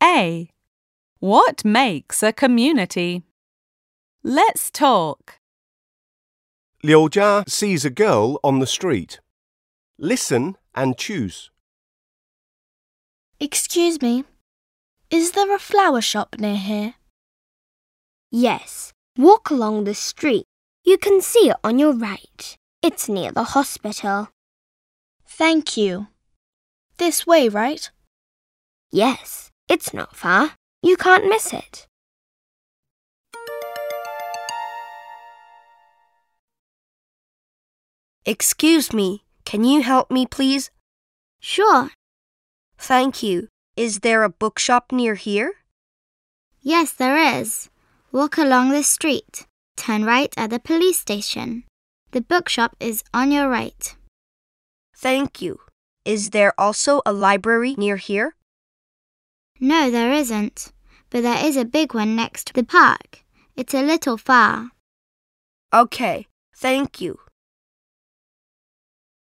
A. What makes a community? Let's talk. 柳家 sees a girl on the street. Listen and choose. Excuse me, is there a flower shop near here? Yes, walk along the street. You can see it on your right. It's near the hospital. Thank you. This way, right? Yes, it's not far. You can't miss it. Excuse me, can you help me, please? Sure. Thank you. Is there a bookshop near here? Yes, there is. Walk along the street. Turn right at the police station. The bookshop is on your right. Thank you. Is there also a library near here? No, there isn't. But there is a big one next to the park. It's a little far. Okay, thank you.